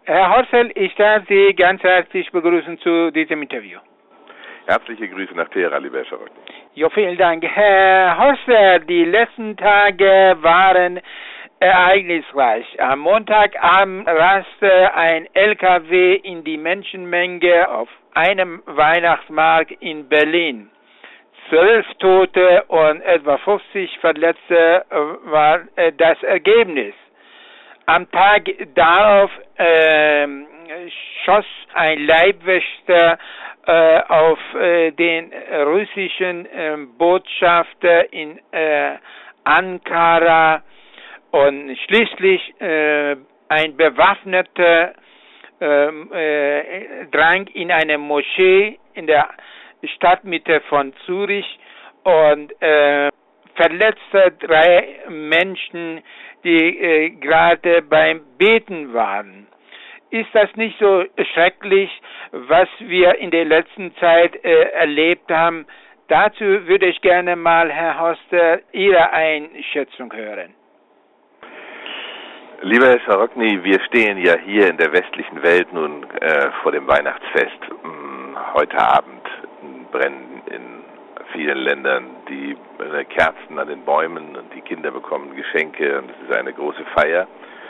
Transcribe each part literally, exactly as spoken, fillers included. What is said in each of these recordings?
Herr Horstl, ich darf Sie ganz herzlich begrüßen zu diesem Interview. Herzliche Grüße nach Teheran, lieber Herr Scharocki. Ja, vielen Dank. Herr Horstl, die letzten Tage waren ereignisreich. Am Montagabend raste ein L K W in die Menschenmenge auf einem Weihnachtsmarkt in Berlin. Zwölf Tote und etwa fünfzig Verletzte war das Ergebnis. Am Tag darauf äh, schoss ein Leibwächter äh, auf äh, den russischen äh, Botschafter in äh, Ankara und schließlich äh, ein Bewaffneter äh, äh, drang in eine Moschee in der Stadtmitte von Zürich und äh, verletzte drei Menschen, die äh, gerade beim Beten waren. Ist das nicht so schrecklich, was wir in der letzten Zeit äh, erlebt haben? Dazu würde ich gerne mal, Herr Horstl, Ihre Einschätzung hören. Lieber Herr Scharocki, wir stehen ja hier in der westlichen Welt nun äh, vor dem Weihnachtsfest. Heute Abend brennen in vielen Ländern die äh, Kerzen an den Bäumen und die Kinder bekommen Geschenke und es ist eine große Feier.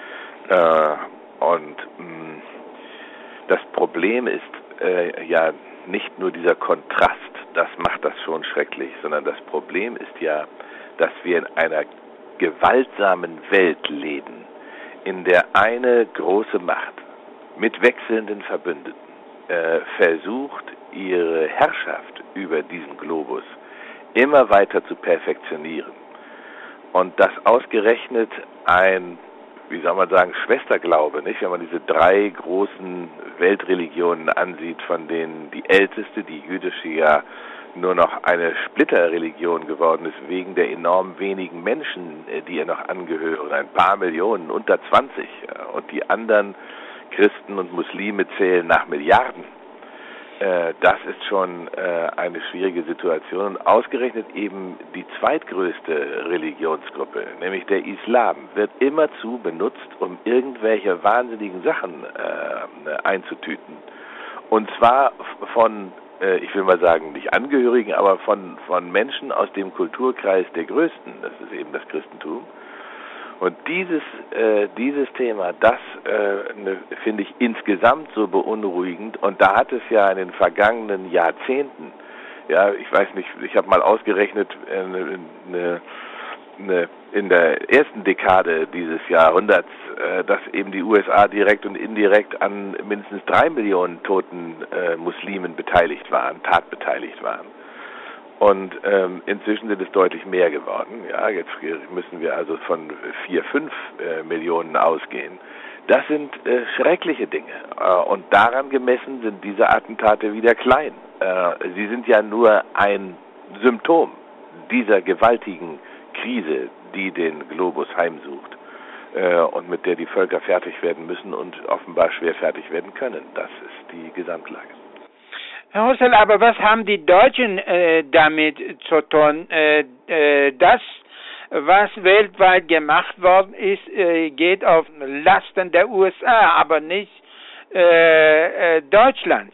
Äh, und mh, das Problem ist äh, ja nicht nur dieser Kontrast, das macht das schon schrecklich, sondern das Problem ist ja, dass wir in einer gewaltsamen Welt leben, in der eine große Macht mit wechselnden Verbündeten äh, versucht, ihre Herrschaft über diesen Globus immer weiter zu perfektionieren. Und dass ausgerechnet ein, wie soll man sagen, Schwesterglaube, nicht? Wenn man diese drei großen Weltreligionen ansieht, von denen die älteste, die jüdische, ja nur noch eine Splitterreligion geworden ist, wegen der enorm wenigen Menschen, die ihr noch angehören, ein paar Millionen, unter zwanzig. Und die anderen Christen und Muslime zählen nach Milliarden. Das ist schon eine schwierige Situation. Und ausgerechnet eben die zweitgrößte Religionsgruppe, nämlich der Islam, wird immerzu benutzt, um irgendwelche wahnsinnigen Sachen einzutüten. Und zwar von, ich will mal sagen, nicht Angehörigen, aber von, von Menschen aus dem Kulturkreis der Größten. Das ist eben das Christentum. Und dieses, äh, dieses Thema, das äh, ne, finde ich insgesamt so beunruhigend. Und da hat es ja in den vergangenen Jahrzehnten, ja, ich weiß nicht, ich habe mal ausgerechnet, äh, ne, ne, in der ersten Dekade dieses Jahrhunderts, äh, dass eben die U S A direkt und indirekt an mindestens drei Millionen toten äh, Muslimen beteiligt waren, tatbeteiligt waren. Und ähm, inzwischen sind es deutlich mehr geworden. Ja, jetzt müssen wir also von vier, fünf äh, Millionen ausgehen. Das sind äh, schreckliche Dinge. Äh, und daran gemessen sind diese Attentate wieder klein. Äh, sie sind ja nur ein Symptom dieser gewaltigen Krise, die den Globus heimsucht äh, und mit der die Völker fertig werden müssen und offenbar schwer fertig werden können. Das ist die Gesamtlage. Herr Horstl, aber was haben die Deutschen äh, damit zu tun? Äh, äh, das, was weltweit gemacht worden ist, äh, geht auf Lasten der U S A, aber nicht äh, äh, Deutschlands.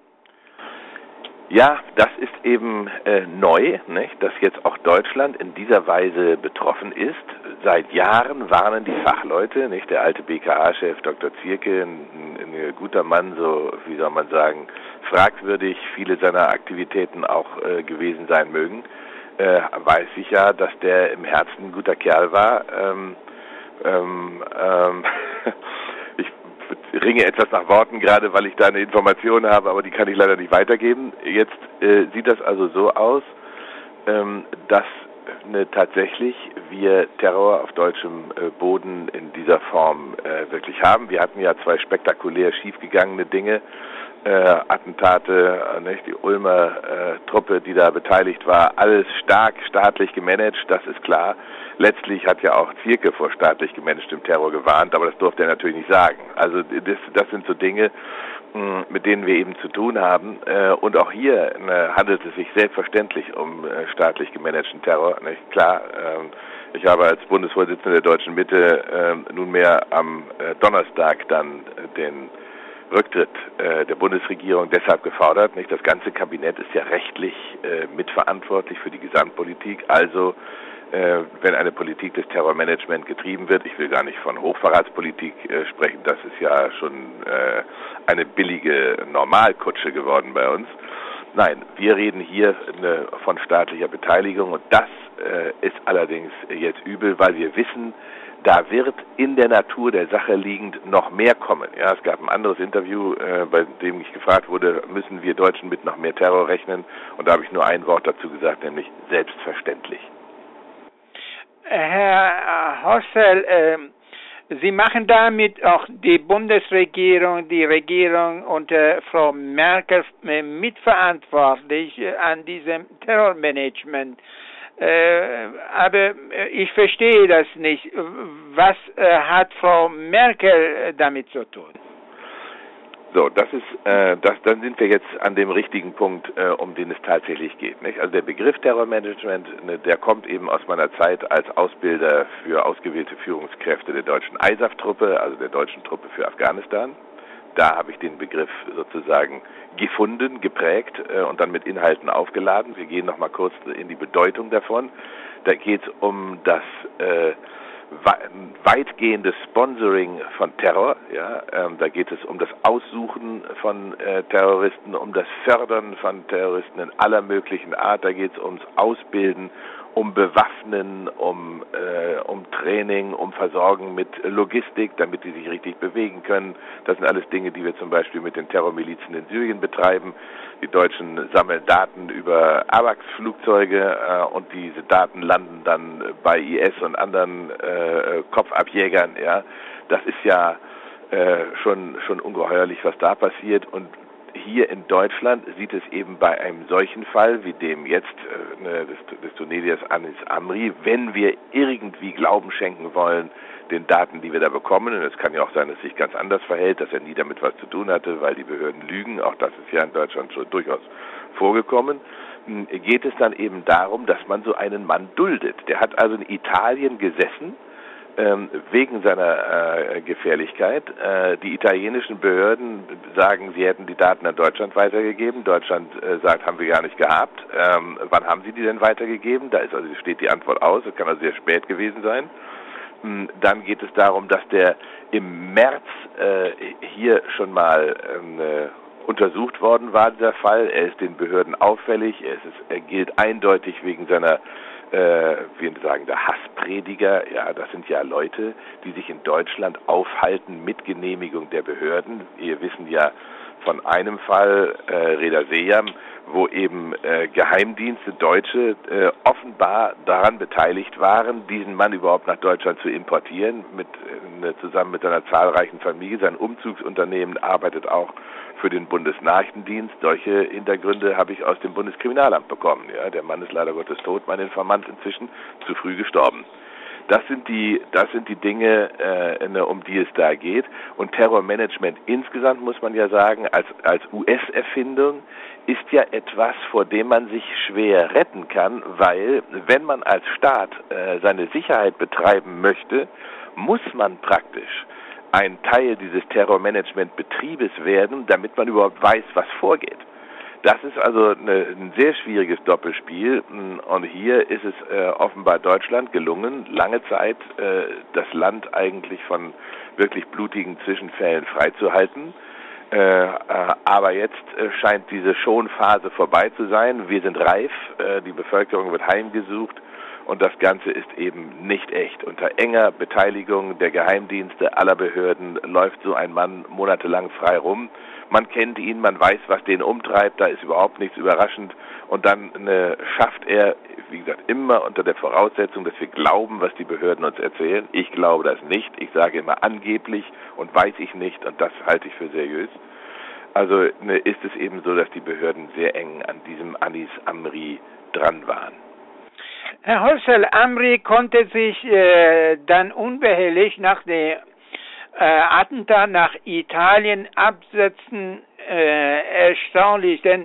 Ja, das ist eben äh, neu, nicht? Dass jetzt auch Deutschland in dieser Weise betroffen ist. Seit Jahren warnen die Fachleute, nicht? Der alte B K A-Chef Doktor Zierke, ein, ein guter Mann, so wie soll man sagen, fragwürdig viele seiner Aktivitäten auch äh, gewesen sein mögen, äh, weiß ich ja, dass der im Herzen ein guter Kerl war. Ähm, ähm, ähm, ich ringe etwas nach Worten gerade, weil ich da eine Information habe, aber die kann ich leider nicht weitergeben. Jetzt äh, sieht das also so aus, ähm, dass ne, tatsächlich wir Terror auf deutschem äh, Boden in dieser Form äh, wirklich haben. Wir hatten ja zwei spektakulär schiefgegangene Dinge, äh, Attentate, äh, nicht? Die Ulmer äh, Truppe, die da beteiligt war, alles stark staatlich gemanagt, das ist klar. Letztlich hat ja auch Zierke vor staatlich gemanagtem Terror gewarnt, aber das durfte er natürlich nicht sagen. Also das, das sind so Dinge, mh, mit denen wir eben zu tun haben. Äh, und auch hier äh, handelt es sich selbstverständlich um äh, staatlich gemanagten Terror. Nicht? Klar, äh, Ich habe als Bundesvorsitzender der Deutschen Mitte äh, nunmehr am äh, Donnerstag dann äh, den Rücktritt äh, der Bundesregierung deshalb gefordert. Nicht? Das ganze Kabinett ist ja rechtlich äh, mitverantwortlich für die Gesamtpolitik. Also äh, wenn eine Politik des Terrormanagement getrieben wird, ich will gar nicht von Hochverratspolitik äh, sprechen, das ist ja schon äh, eine billige Normalkutsche geworden bei uns. Nein, wir reden hier eine, von staatlicher Beteiligung und das äh, ist allerdings jetzt übel, weil wir wissen, da wird in der Natur der Sache liegend noch mehr kommen. Ja, es gab ein anderes Interview, äh, bei dem ich gefragt wurde, müssen wir Deutschen mit noch mehr Terror rechnen? Und da habe ich nur ein Wort dazu gesagt, nämlich selbstverständlich. Herr Horstl, äh, Sie machen damit auch die Bundesregierung, die Regierung unter Frau Merkel äh, mitverantwortlich äh, an diesem Terrormanagement. Äh, aber ich verstehe das nicht. Was äh, hat Frau Merkel damit zu tun? So, das ist, äh, das, dann sind wir jetzt an dem richtigen Punkt, äh, um den es tatsächlich geht. Nicht? Also der Begriff Terrormanagement, ne, der kommt eben aus meiner Zeit als Ausbilder für ausgewählte Führungskräfte der deutschen I S A F-Truppe, also der deutschen Truppe für Afghanistan. Da habe ich den Begriff sozusagen gefunden, geprägt äh, und dann mit Inhalten aufgeladen. Wir gehen nochmal kurz in die Bedeutung davon. Da geht es um das äh, weitgehende Sponsoring von Terror. Ja, ähm, da geht es um das Aussuchen von äh, Terroristen, um das Fördern von Terroristen in aller möglichen Art. Da geht es ums Ausbilden, um Bewaffnen, um, äh, um Training, um Versorgen mit Logistik, damit die sich richtig bewegen können. Das sind alles Dinge, die wir zum Beispiel mit den Terrormilizen in Syrien betreiben. Die Deutschen sammeln Daten über AWACS-Flugzeuge äh, und diese Daten landen dann bei I S und anderen äh, Kopfabjägern. Ja, das ist ja äh, schon schon ungeheuerlich, was da passiert. Und hier in Deutschland sieht es eben bei einem solchen Fall wie dem jetzt äh, ne, des, des Tunesiers Anis Amri, wenn wir irgendwie Glauben schenken wollen den Daten, die wir da bekommen, und es kann ja auch sein, dass es sich ganz anders verhält, dass er nie damit was zu tun hatte, weil die Behörden lügen, auch das ist ja in Deutschland schon durchaus vorgekommen, geht es dann eben darum, dass man so einen Mann duldet. Der hat also in Italien gesessen, ähm, wegen seiner äh, Gefährlichkeit. Äh, die italienischen Behörden sagen, sie hätten die Daten an Deutschland weitergegeben. Deutschland äh, sagt, haben wir gar nicht gehabt. Ähm, wann haben sie die denn weitergegeben? Da ist also steht die Antwort aus. Das kann also sehr spät gewesen sein. Dann geht es darum, dass der im März äh, hier schon mal äh, untersucht worden war, dieser Fall. Er ist den Behörden auffällig. Er, ist, er gilt eindeutig wegen seiner, äh, wie wir sagen, der Hassprediger. Ja, das sind ja Leute, die sich in Deutschland aufhalten mit Genehmigung der Behörden. Wir wissen ja von einem Fall, äh, Reda Seyam, wo eben äh, Geheimdienste, Deutsche, äh, offenbar daran beteiligt waren, diesen Mann überhaupt nach Deutschland zu importieren, mit, äh, zusammen mit seiner zahlreichen Familie. Sein Umzugsunternehmen arbeitet auch für den Bundesnachrichtendienst. Solche Hintergründe habe ich aus dem Bundeskriminalamt bekommen. Ja, der Mann ist leider Gottes tot, mein Informant inzwischen, zu früh gestorben. Das sind die, das sind die Dinge, äh, um die es da geht. Und Terrormanagement insgesamt, muss man ja sagen, als, als U S-Erfindung ist ja etwas, vor dem man sich schwer retten kann, weil wenn man als Staat äh, seine Sicherheit betreiben möchte, muss man praktisch ein Teil dieses Terrormanagement-Betriebes werden, damit man überhaupt weiß, was vorgeht. Das ist also eine, ein sehr schwieriges Doppelspiel und hier ist es äh, offenbar Deutschland gelungen, lange Zeit äh, das Land eigentlich von wirklich blutigen Zwischenfällen freizuhalten. Äh, äh, aber jetzt äh, scheint diese Schonphase vorbei zu sein. Wir sind reif, äh, die Bevölkerung wird heimgesucht und das Ganze ist eben nicht echt. Unter enger Beteiligung der Geheimdienste aller Behörden läuft so ein Mann monatelang frei rum. Man kennt ihn, man weiß, was den umtreibt, da ist überhaupt nichts überraschend. Und dann äh, schafft er, wie gesagt, immer unter der Voraussetzung, dass wir glauben, was die Behörden uns erzählen. Ich glaube das nicht. Ich sage immer angeblich und weiß ich nicht und das halte ich für seriös. Also ne, ist es eben so, dass die Behörden sehr eng an diesem Anis Amri dran waren. Herr Horstl, Amri konnte sich äh, dann unbehelligt nach der Äh, Attentat nach Italien absetzen, äh, erstaunlich, denn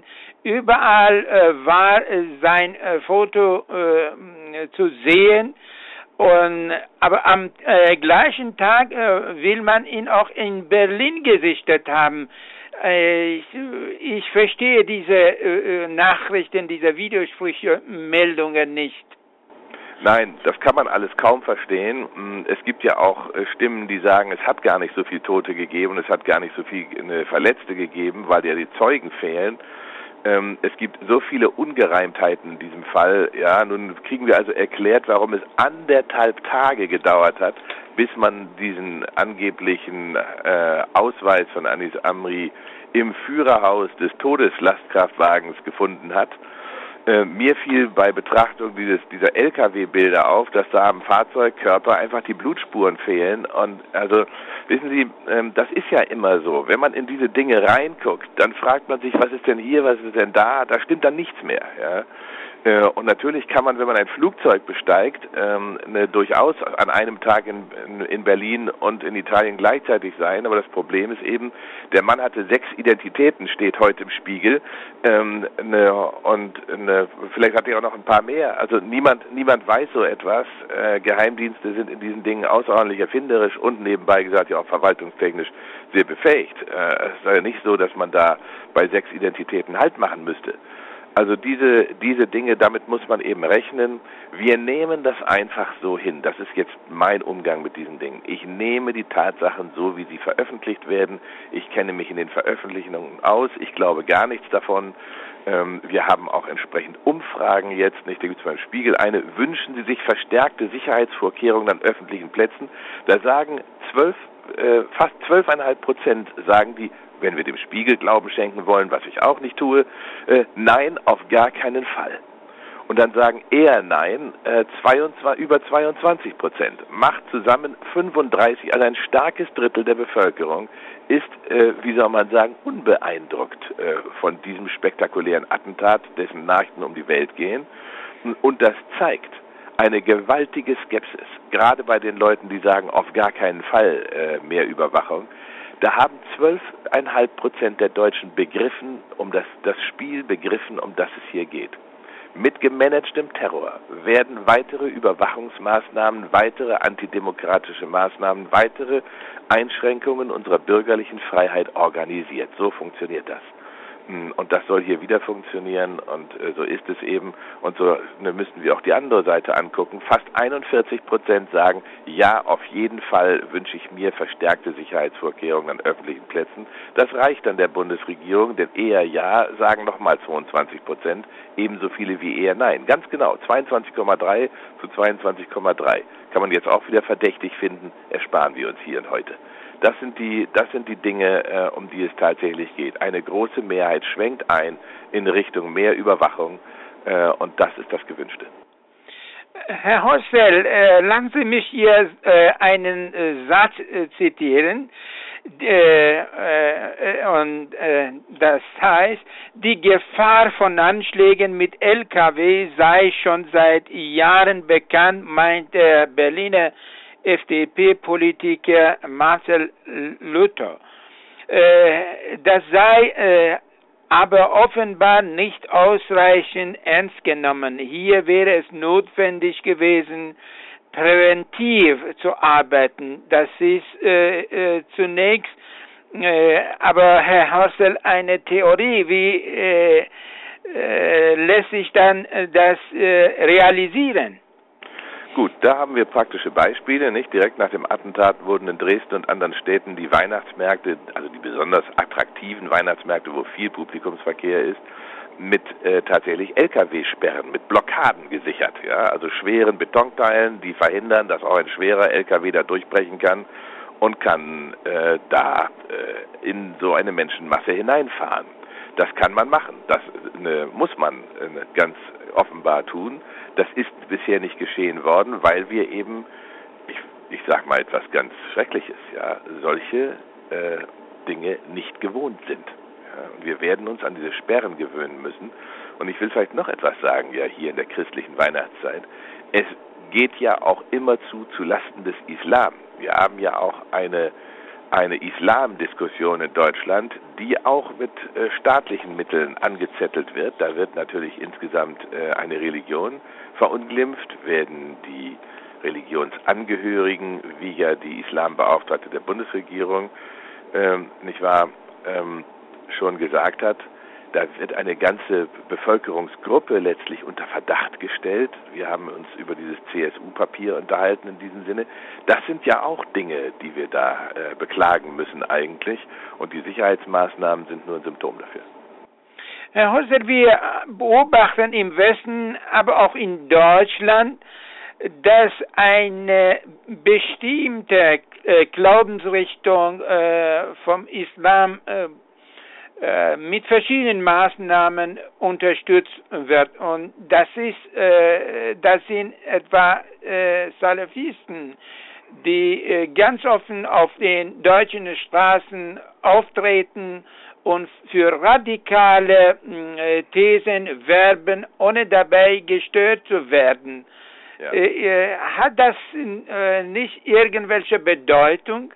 überall äh, war äh, sein äh, Foto äh, zu sehen Und, aber am äh, gleichen Tag äh, will man ihn auch in Berlin gesichtet haben. Äh, ich, ich verstehe diese äh, Nachrichten, diese widersprüchlichen Meldungen nicht. Nein, das kann man alles kaum verstehen. Es gibt ja auch Stimmen, die sagen, es hat gar nicht so viel Tote gegeben, es hat gar nicht so viele Verletzte gegeben, weil ja die Zeugen fehlen. Es gibt so viele Ungereimtheiten in diesem Fall. Ja, nun kriegen wir also erklärt, warum es anderthalb Tage gedauert hat, bis man diesen angeblichen äh, Ausweis von Anis Amri im Führerhaus des Todeslastkraftwagens gefunden hat. Äh, mir fiel bei Betrachtung dieses, dieser L K W-Bilder auf, dass da am Fahrzeugkörper einfach die Blutspuren fehlen. Und also, wissen Sie, ähm, das ist ja immer so. Wenn man in diese Dinge reinguckt, dann fragt man sich, was ist denn hier, was ist denn da? Da stimmt dann nichts mehr. Ja? Äh, und natürlich kann man, wenn man ein Flugzeug besteigt, ähm, ne, durchaus an einem Tag in, in, in Berlin und in Italien gleichzeitig sein. Aber das Problem ist eben, der Mann hatte sechs Identitäten, steht heute im Spiegel. Ähm, ne, und ne, vielleicht hat er auch noch ein paar mehr. Also niemand, niemand weiß so etwas. Äh, Geheimdienste sind in diesen Dingen außerordentlich erfinderisch und nebenbei gesagt ja auch verwaltungstechnisch sehr befähigt. Äh, es ist ja nicht so, dass man da bei sechs Identitäten Halt machen müsste. Also diese, diese Dinge, damit muss man eben rechnen. Wir nehmen das einfach so hin. Das ist jetzt mein Umgang mit diesen Dingen. Ich nehme die Tatsachen so, wie sie veröffentlicht werden. Ich kenne mich in den Veröffentlichungen aus. Ich glaube gar nichts davon. Ähm, wir haben auch entsprechend Umfragen jetzt, nicht? Da gibt es beim Spiegel eine, wünschen Sie sich verstärkte Sicherheitsvorkehrungen an öffentlichen Plätzen? Da sagen zwölf, äh, fast zwölfeinhalb Prozent sagen die, wenn wir dem Spiegel Glauben schenken wollen, was ich auch nicht tue, äh, nein, auf gar keinen Fall. Und dann sagen eher nein, äh, zweiundzwanzig, über zweiundzwanzig Prozent. Macht zusammen fünfunddreißig, also ein starkes Drittel der Bevölkerung ist, äh, wie soll man sagen, unbeeindruckt äh, von diesem spektakulären Attentat, dessen Nachrichten um die Welt gehen. Und das zeigt eine gewaltige Skepsis, gerade bei den Leuten, die sagen, auf gar keinen Fall äh, mehr Überwachung. Da haben zwölf Komma fünf Prozent der Deutschen begriffen, um das, das Spiel begriffen, um das es hier geht. Mit gemanagtem Terror werden weitere Überwachungsmaßnahmen, weitere antidemokratische Maßnahmen, weitere Einschränkungen unserer bürgerlichen Freiheit organisiert. So funktioniert das. Und das soll hier wieder funktionieren und äh, so ist es eben. Und so ne, müssten wir auch die andere Seite angucken. Fast einundvierzig Prozent sagen, ja, auf jeden Fall wünsche ich mir verstärkte Sicherheitsvorkehrungen an öffentlichen Plätzen. Das reicht dann der Bundesregierung, denn eher ja sagen nochmal zweiundzwanzig Prozent, ebenso viele wie eher nein. Ganz genau, zweiundzwanzig Komma drei zu zweiundzwanzig Komma drei. Kann man jetzt auch wieder verdächtig finden, ersparen wir uns hier und heute. Das sind die, das sind die Dinge, äh, um die es tatsächlich geht. Eine große Mehrheit schwenkt ein in Richtung mehr Überwachung äh, und das ist das Gewünschte. Herr Hosfeld, äh, lassen Sie mich hier äh, einen äh, Satz äh, zitieren. Äh, äh, und äh, das heißt, die Gefahr von Anschlägen mit L K W sei schon seit Jahren bekannt, meint der Berliner F D P-Politiker Marcel Luther. Äh, das sei äh, aber offenbar nicht ausreichend ernst genommen. Hier wäre es notwendig gewesen, präventiv zu arbeiten. Das ist äh, äh, zunächst, äh, aber Herr Horsel, eine Theorie, wie äh, äh, lässt sich dann äh, das äh, realisieren? Gut, da haben wir praktische Beispiele, nicht? Direkt nach dem Attentat wurden in Dresden und anderen Städten die Weihnachtsmärkte, also die besonders attraktiven Weihnachtsmärkte, wo viel Publikumsverkehr ist, mit äh, tatsächlich L K W-Sperren, mit Blockaden gesichert, ja, also schweren Betonteilen, die verhindern, dass auch ein schwerer L K W da durchbrechen kann und kann äh, da äh, in so eine Menschenmasse hineinfahren. Das kann man machen, das ne, muss man äh, ganz offenbar tun. Das ist bisher nicht geschehen worden, weil wir eben, ich, ich sage mal etwas ganz Schreckliches, ja, solche äh, Dinge nicht gewohnt sind. Ja, und wir werden uns an diese Sperren gewöhnen müssen. Und ich will vielleicht noch etwas sagen, ja, hier in der christlichen Weihnachtszeit. Es geht ja auch immerzu zu Lasten des Islam. Wir haben ja auch eine eine Islamdiskussion in Deutschland, die auch mit äh, staatlichen Mitteln angezettelt wird. Da wird natürlich insgesamt äh, eine Religion verunglimpft, werden die Religionsangehörigen, wie ja die Islambeauftragte der Bundesregierung, ähm, nicht wahr, ähm, schon gesagt hat. Da wird eine ganze Bevölkerungsgruppe letztlich unter Verdacht gestellt. Wir haben uns über dieses C S U-Papier unterhalten in diesem Sinne. Das sind ja auch Dinge, die wir da äh, beklagen müssen eigentlich. Und die Sicherheitsmaßnahmen sind nur ein Symptom dafür. Herr Husser, wir beobachten im Westen, aber auch in Deutschland, dass eine bestimmte äh, Glaubensrichtung äh, vom Islam äh, mit verschiedenen Maßnahmen unterstützt wird. Und das ist, äh, das sind etwa äh, Salafisten, die äh, ganz offen auf den deutschen Straßen auftreten und für radikale äh, Thesen werben, ohne dabei gestört zu werden. Ja. Äh, hat das äh, nicht irgendwelche Bedeutung?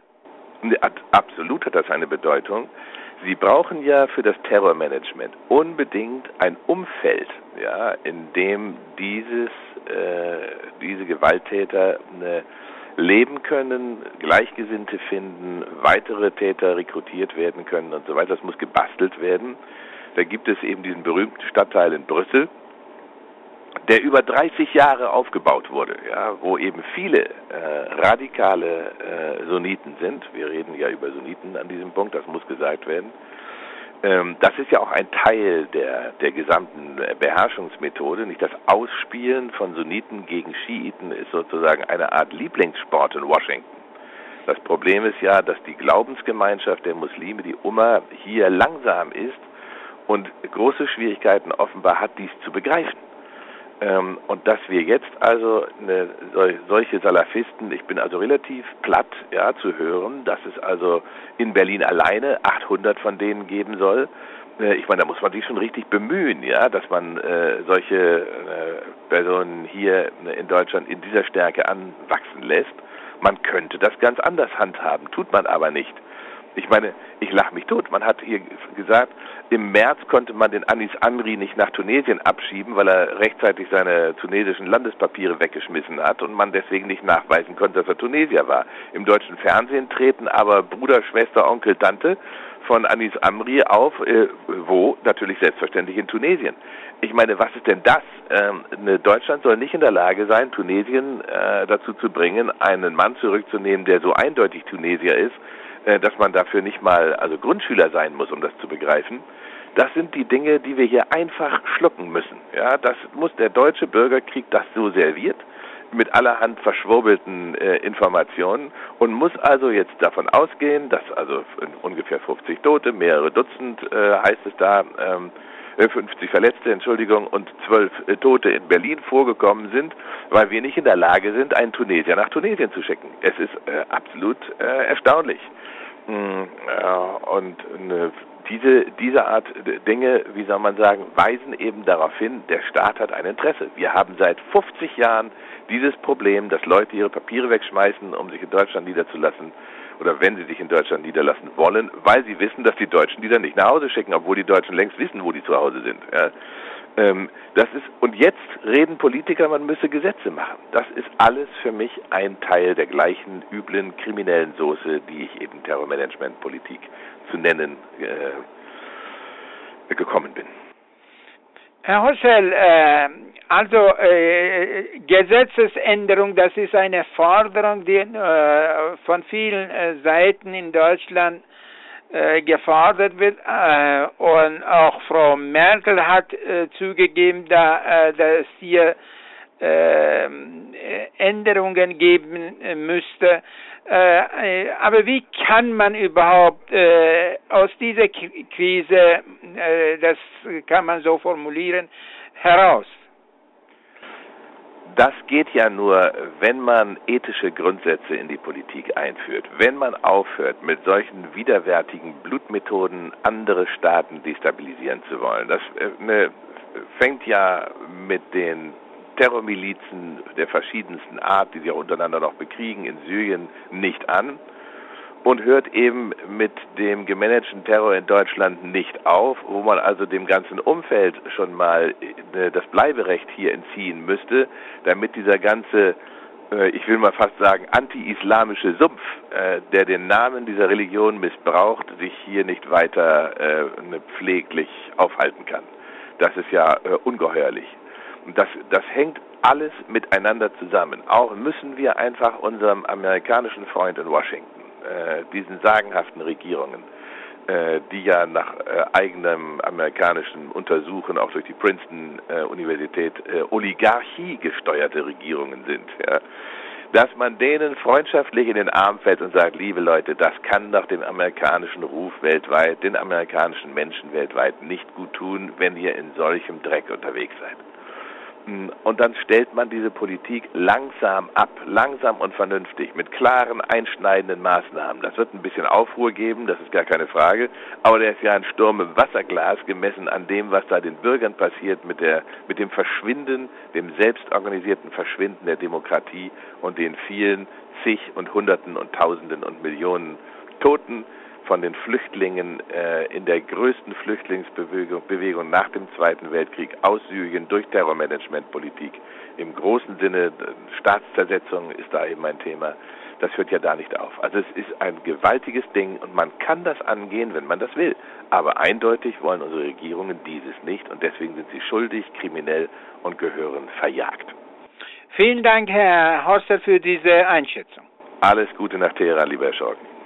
Absolut hat das eine Bedeutung. Sie brauchen ja für das Terrormanagement unbedingt ein Umfeld, ja, in dem dieses, äh, diese Gewalttäter äh, leben können, Gleichgesinnte finden, weitere Täter rekrutiert werden können und so weiter. Das muss gebastelt werden. Da gibt es eben diesen berühmten Stadtteil in Brüssel, der über dreißig Jahre aufgebaut wurde, ja, wo eben viele äh, radikale äh, Sunniten sind. Wir reden ja über Sunniten an diesem Punkt, das muss gesagt werden. Ähm, das ist ja auch ein Teil der, der gesamten Beherrschungsmethode. Nicht das Ausspielen von Sunniten gegen Schiiten ist sozusagen eine Art Lieblingssport in Washington. Das Problem ist ja, dass die Glaubensgemeinschaft der Muslime, die Umma, hier langsam ist und große Schwierigkeiten offenbar hat, dies zu begreifen. Ähm, und dass wir jetzt also eine, solche Salafisten, ich bin also relativ platt, ja, zu hören, dass es also in Berlin alleine achthundert von denen geben soll. Äh, ich meine, da muss man sich schon richtig bemühen, ja, dass man äh, solche äh, Personen hier in Deutschland in dieser Stärke anwachsen lässt. Man könnte das ganz anders handhaben, tut man aber nicht. Ich meine, ich lache mich tot. Man hat hier gesagt, im März konnte man den Anis Amri nicht nach Tunesien abschieben, weil er rechtzeitig seine tunesischen Landespapiere weggeschmissen hat und man deswegen nicht nachweisen konnte, dass er Tunesier war. Im deutschen Fernsehen treten aber Bruder, Schwester, Onkel, Tante von Anis Amri auf, äh, wo? Natürlich selbstverständlich in Tunesien. Ich meine, was ist denn das? Ähm, ne, Deutschland soll nicht in der Lage sein, Tunesien äh, dazu zu bringen, einen Mann zurückzunehmen, der so eindeutig Tunesier ist, dass man dafür nicht mal also Grundschüler sein muss, um das zu begreifen. Das sind die Dinge, die wir hier einfach schlucken müssen. Ja, das muss der deutsche Bürgerkrieg das so serviert, mit allerhand verschwurbelten äh, Informationen und muss also jetzt davon ausgehen, dass also ungefähr fünfzig Tote, mehrere Dutzend äh, heißt es da, ähm, fünfzig Verletzte, Entschuldigung, und zwölf äh, Tote in Berlin vorgekommen sind, weil wir nicht in der Lage sind, einen Tunesier nach Tunesien zu schicken. Es ist äh, absolut äh, erstaunlich. Und diese, diese Art Dinge, wie soll man sagen, weisen eben darauf hin, der Staat hat ein Interesse. Wir haben seit fünfzig Jahren dieses Problem, dass Leute ihre Papiere wegschmeißen, um sich in Deutschland niederzulassen, oder wenn sie sich in Deutschland niederlassen wollen, weil sie wissen, dass die Deutschen die dann nicht nach Hause schicken, obwohl die Deutschen längst wissen, wo die zu Hause sind. Ja. Ähm, das ist, und jetzt reden Politiker, man müsse Gesetze machen. Das ist alles für mich ein Teil der gleichen üblen kriminellen Soße, die ich eben Terrormanagementpolitik zu nennen äh, gekommen bin. Herr Hossel, äh, also äh, Gesetzesänderung, das ist eine Forderung, die äh, von vielen äh, Seiten in Deutschland äh, gefordert wird, äh, und auch Frau Merkel hat äh, zugegeben, da, äh, dass hier äh, Änderungen geben äh, müsste. Äh, aber wie kann man überhaupt äh, aus dieser Krise, äh, das kann man so formulieren, heraus? Das geht ja nur, wenn man ethische Grundsätze in die Politik einführt, wenn man aufhört, mit solchen widerwärtigen Blutmethoden andere Staaten destabilisieren zu wollen. Das äh, ne, fängt ja mit den Terrormilizen der verschiedensten Art, die sich auch untereinander noch bekriegen, in Syrien nicht an und hört eben mit dem gemanagten Terror in Deutschland nicht auf, wo man also dem ganzen Umfeld schon mal das Bleiberecht hier entziehen müsste, damit dieser ganze äh, ich will mal fast sagen, anti-islamische Sumpf, äh, der den Namen dieser Religion missbraucht, sich hier nicht weiter äh, pfleglich aufhalten kann. Das ist ja äh, ungeheuerlich. Und das, das hängt alles miteinander zusammen. Auch müssen wir einfach unserem amerikanischen Freund in Washington, äh, diesen sagenhaften Regierungen, äh, die ja nach äh, eigenem amerikanischen Untersuchen auch durch die Princeton-Universität äh, Oligarchie gesteuerte Regierungen sind, ja, dass man denen freundschaftlich in den Arm fällt und sagt, liebe Leute, das kann doch dem amerikanischen Ruf weltweit, den amerikanischen Menschen weltweit nicht gut tun, wenn ihr in solchem Dreck unterwegs seid. Und dann stellt man diese Politik langsam ab, langsam und vernünftig, mit klaren, einschneidenden Maßnahmen. Das wird ein bisschen Aufruhr geben, das ist gar keine Frage, aber der ist ja ein Sturm im Wasserglas gemessen an dem, was da den Bürgern passiert mit der, mit dem Verschwinden, dem selbstorganisierten Verschwinden der Demokratie und den vielen zig und Hunderten und Tausenden und Millionen Toten von den Flüchtlingen äh, in der größten Flüchtlingsbewegung Bewegung nach dem Zweiten Weltkrieg aus Syrien durch Terrormanagementpolitik. Im großen Sinne, Staatszersetzung ist da eben ein Thema. Das hört ja da nicht auf. Also es ist ein gewaltiges Ding und man kann das angehen, wenn man das will. Aber eindeutig wollen unsere Regierungen dieses nicht und deswegen sind sie schuldig, kriminell und gehören verjagt. Vielen Dank, Herr Horster, für diese Einschätzung. Alles Gute nach Teheran, lieber Herr Schorken.